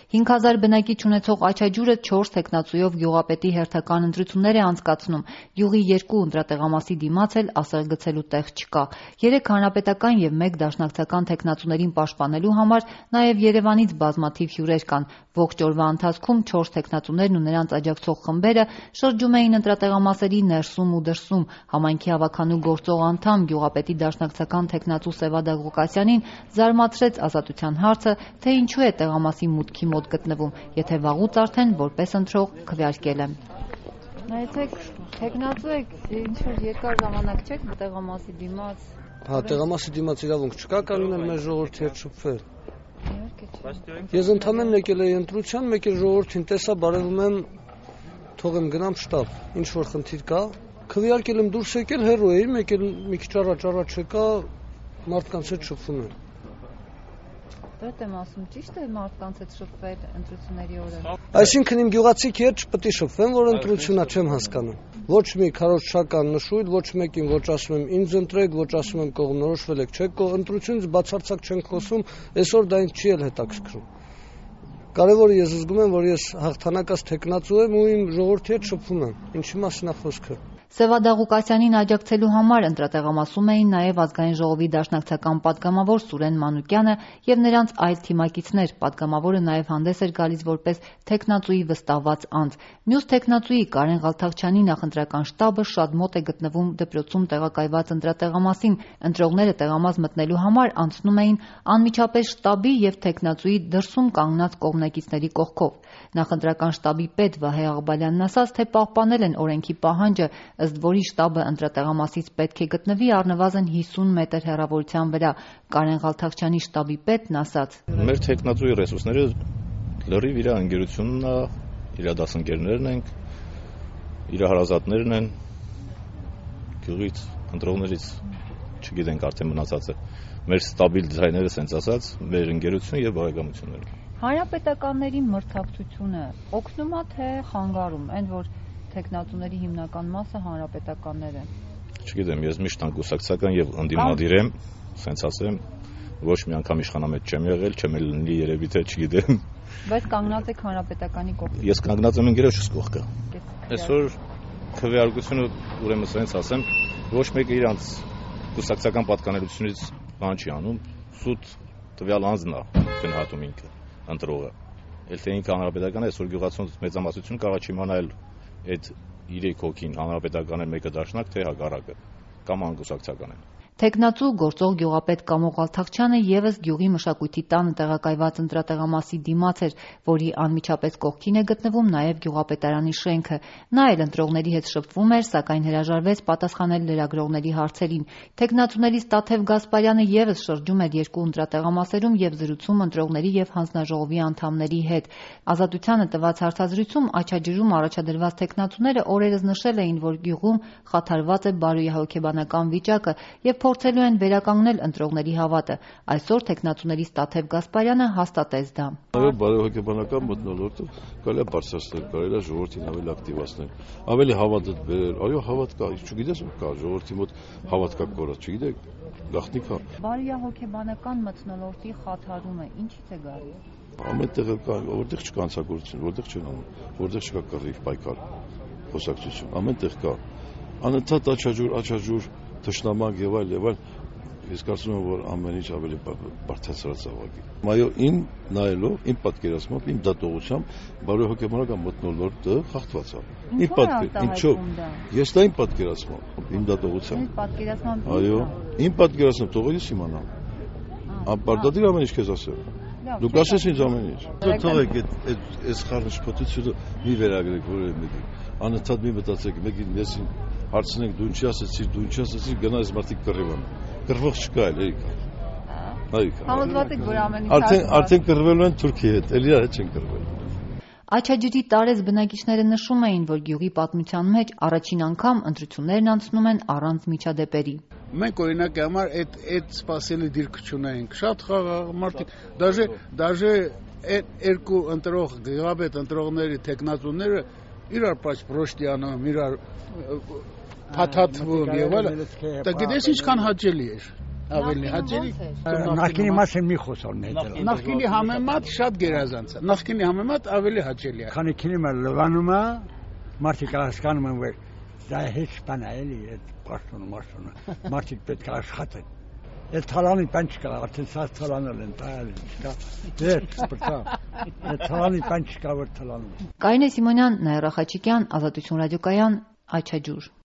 5000 բնակիչ ունեցող Աչաջուրը 4 թեկնածուով գյուղապետի հերթական ընտրություններ է անցկացնում։ Գյուղի 2 ընտրատեղամասի դիմաց էլ ասել գցելու տեղ չկա։ 3 հանրապետական եւ 1 դաշնակցական թեկնածուներին պաշտպանելու համար նաեւ Երևանից բազմաթիվ հյուրեր կան։ Ողջ օրվա ընթացքում 4 թեկնածուներն ու նրանց աջակցող խմբերը շրջում էին ընտրատեղամասերի ներսում ու դրսում։ Համայնքի հավաքանու գործող անդամ գյուղապետի դաշնակցական թեկնածու Սևադա Ղուկասյանին զարմացրեց Ազատության հարցը, թե ինչու է տեղամասի մուտքի մոտ գտնվում, եթե վաղուց արդեն որպես ընտրող քվեարկել եմ։ Նայեցեք, թեկնածու եք, ինչ-որ երկար ժամանակ չեք տեղամասի դիմաց։ Հա, տեղամասի դիմաց իրավունք չկա, կարող են մեր ժողովրդի հետ շփվել։ Ես ընդամենն եկել էի ընտրության, մեկ էլ ժողովրդին տեսա, բարևում եմ, թողեմ գնամ շտաբ, ինչ որ խնդիր կա։ Քվեարկել եմ դուրս եկել, հեռու էի, մեկ էլ մի քիչ առաջ եկա, մարդկանց հետ շփվում եմ։ Դա եմ ասում, ճիշտ է մարդկանց հետ շփվել ընտրությունների օրը։ Այսինքն իմ գյուղացիքի հետ չպետք է շփվեմ, որ ընտրությունա չեմ հասկանում։ Ոչ մի քարոզչական նշույլ, ոչ մեկին ոչ ասում եմ ինձ ընտրեք, ոչ ասում եմ կողմնորոշվել եք, չեք ընտրությունից բացարձակ չենք խոսում, այսօր դա ինձ չի էլ հետաքրքրում։ Կարևորը ես զգում եմ, որ ես հաղթանակած թեկնածու եմ ու իմ ժողովրդի հետ շփվում եմ։ Ինչի մասին է խոսքը։ Սևադա Ղուկասյանին աջակցելու համար ընտրատեղամասում էին նաև Ազգային ժողովի դաշնակցական պատգամավոր Սուրեն Մանուկյանը եւ նրանց այլ թիմակիցներ։ Պատգամավորը նաև հանդես էր գալիս որպես թեկնածուի վստահված անձ։ Մյուս թեկնածուի Կարեն Ղալթաղչյանի նախընտրական շտաբը շատ մոտ է գտնվում դպրոցում տեղակայված ընտրատեղամասին։ Ընտրողները տեղամաս մտնելու համար անցնում էին անմիջապես շտաբի եւ թեկնածուի դրսում կանգնած կողմնակիցների կողքով։ Նախընտրական շտաբի պետ Վահե Աղբալյանն ասաց, թե պահպանել են օրենքի պահանջը, ըստ որի շտաբը ընտրատեղամասից պետք է գտնվի առնվազն 50 մետր հեռավորության վրա։ Կարեն Ղալթաղչյանի շտաբի պետն ասաց. Մեր թեկնածուի ռեսուրսները լրիվ իր ընկերությունն է, իր դասընկերներն են, իր հարազատներն են, գյուղից, ընտրողներից, չգիտենք արդեն մնացածը։ Մեր ստաբիլ դիզայները սենց ասած, մեր ընկերություն եւ բարեկամությունները։ Հանրապետականների մրցակցությունը օգնում է թե խանգարում, այն որ թեկնածուների հիմնական մասը հանրապետականներ են։ Չգիտեմ, ես միշտ անկուսակցական եւ ընդդիմադիր եմ, սենց ասեմ, ոչ մի անգամ իշխանամետ չեմ եղել, չեմ էլ լինի երևի թե չգիտեմ։ Բայց կանգնած եք հանրապետականի կողքին։ Ես կանգնած եմ ընկերոջս կողքը։ Այսօր քվեարկությունը ուրեմն սենց ասեմ, ոչ մեկը իրանց կուսակցական պատկանելությունից բան չի անում, սուտ տվյալ անձն է գնահատում ինքը, ընտրողը։ Էլ թե ինքը հանրապետական է, այսօր գյուղացուն մեծամասնություն կարող չի իմանալ այդ 3 հոգին հանրապետական է, մեկը դաշնակ, թե հակառակը կամ անկուսակցական են։ Թեկնածու գործող գյուղապետ Կամո Ղալթաղչյանը եւս գյուղի մշակույթի տանը տեղակայված ընտրատեղամասի դիմաց էր, որի անմիջապես կողքին է գտնվում նաեւ գյուղապետարանի շենքը։ Նա էլ ընտրողների հետ շփվում էր, սակայն հրաժարվեց պատասխանել լրագրողների հարցերին։ Թեկնածուներից Տաթև Գասպարյանը եւս շրջում էր 2 ընտրատեղամասերում եւ զրուցում ընտրողների եւ հանձնաժողովի անդամների հետ։ Ազատությանը տված հարցազրույցում Աչաջուրում առաջադրված թեկնածուները օրերս նշել էին, որ գյուղում խաթարված է բարոյահոգեբանական վիճակը եւ փորձելու են վերականգնել ընտրողների հավատը։ Այսօր թեկնածուներից Տաթև Գասպարյանը հաստատեց դա։ Այո, բարոյահոգեբանական մթնոլորտը կարելի է բարձրացնել, կարելի է ժողովրդին ավելի ակտիվացնել, ավելի հավատ բերել։ Այո, հավատ կա, չգիտես ու կա, ժողովրդի մոտ հավատ կա կորած, չգիտեք, գաղտնիք է։ Բարոյահոգեբանական մթնոլորտի խաթարումը ինչից է գալիս։ Ամենտեղ կա, որտեղ չկա անցագործություն, որտեղ չեն անում, որտեղ չկա կռիվ, պայքար, խոսակցություն, ամենտեղ կա։ Անընդհատ աչաջուր թշնամանք եւ այլ, ես կարծում եմ, որ ամեն ինչ ավելի բարձրացած ավագի։ Այո, իմ նայելով, իմ պատկերացմամբ, իմ դատողությամբ բարոյահոգեբանական մթնոլորտը խախտված է։ Ինչով։ Ես դա իմ պատկերացմամբ, իմ դատողությամբ։ Այո, իմ պատկերացմամբ թողես իմանամ։ Անպարտադիր ամեն ինչ քեզ ասեմ։ Դուք ասես ինձ ամեն ինչ։ Թողեք այս խառնշփոթությունը մի վերագրեք որևէ մեկի։ Անընդհատ մի մտածեք, մեկին լեսին հարցնենք դու ինչի ասեցիր, գնա այս մարդիկ կռիվան։ Կռվող չկա էլ, էի կա։ Համոզված եք, որ ամեն ինչ արդեն կռվելու են Թուրքիի հետ, էլ իրար հետ չեն կռվել։ Աչաջուրի տարեց բնակիչները նշում էին, որ գյուղի պատմության մեջ առաջին անգամ ընտրություններն անցնում են առանց միջադեպերի։ Մենք օրինակի համար այդ սպասելի դիրքը չունենք, շատ խաղաղ մարդիկ, դաժե երկու ընտրող գյուղապետ ընտրողների թեկնածուները իրար պրոշտիանում, իրար փաթաթվում եւ այլն։ Դա գիտես ինչքան հաճելի էր։ ավելի հաճելի։ Նախկինի մասին մի խոսալ նետել։ Նախկինի համեմատ շատ գերազանց է։ Նախկինի համեմատ ավելի հաճելի է։ Քանի քինը լվանում է, մարդիկ հասկանում են, որ դա հեչ բան է, էլի, այդ պաշտոնը, մարդիկ պետք է աշխատեն։ Այդ թալանի բան չկա, արդեն սա թալանել են, տալ չկա։ Դեր, բրտա։ Այդ թալանի բան չկա, որ թալանում։ Կարինե Սիմոնյան, Նաիրա Խաչիկյան, Ազատություն ռադիոկայան, Աչաջուր։